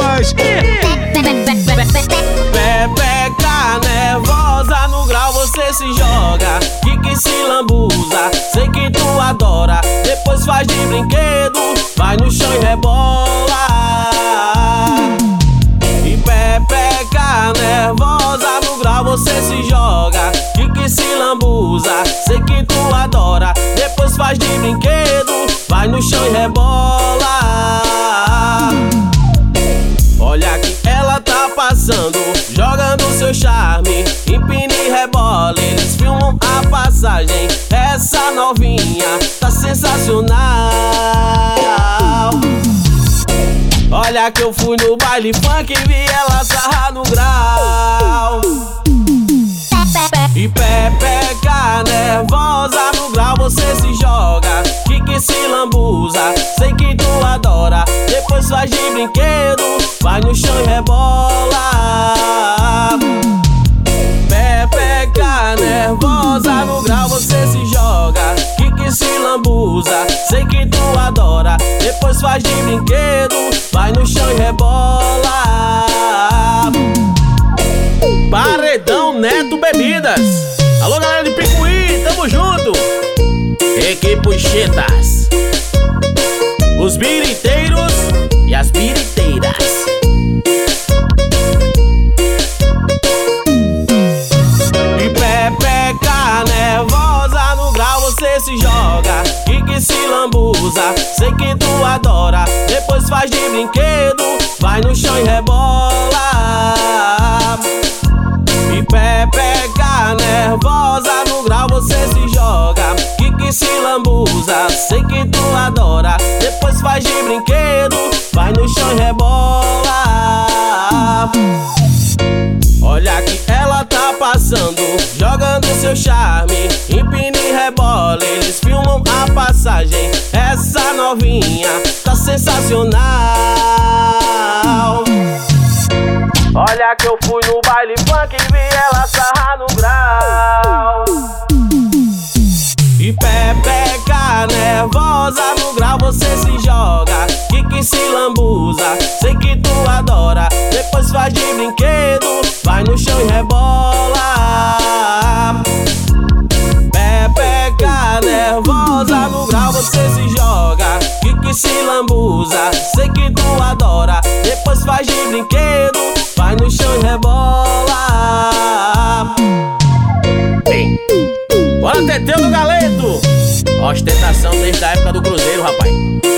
nós. Pepeca nervosa, no grau você se joga, que se lambuza, sei que tu adora. Depois faz de brinquedo, vai no chão e rebola. E pepeca nervosa, no grau você se joga, que se lambuza, sei que tu adora. Depois faz de brinquedo, vai no chão e rebola. Olha que ela tá passando, jogando seu charme, empina e rebola. Eles filmam a passagem, essa novinha tá sensacional. Olha que eu fui no baile funk e vi ela sarrar no grau. E pepeca nervosa, no grau você se joga, que se lambuza, sei que tu adora. Depois faz de brinquedo, vai no chão e rebola. Pepeca nervosa, no grau você se joga, que se lambuza, sei que tu adora. Depois faz de brinquedo, vai no chão e rebola. Paredão Neto Bebidas. Alô, galera de Picuí, tamo junto. Equipe Chetas, os biriteiros e as biriteiras. E pepeca nervosa, no grau você se joga, que se lambuza, sei que tu adora. Depois faz de brinquedo, vai no chão e rebola. E pepeca nervosa, no grau você se joga, que se lambuza, sei que tu adora. Depois faz de brinquedo, vai no chão e rebola. Olha que ela tá passando, jogando seu charme, empina e rebola. Eles filmam a passagem, essa novinha tá sensacional. Olha que eu fui no baile funk e vi ela sarrar no grau. E pepeca nervosa, no grau você se joga, que se lambuza, sei que tu adora. Depois faz de brinquedo, vai no chão e rebola. Pepeca nervosa, no grau você se joga, que se lambuza, sei que tu adora. Depois faz de brinquedo, vai no chão e rebola. Bem, bora Teteu do Galeto. Ostentação desde a época do Cruzeiro, rapaz.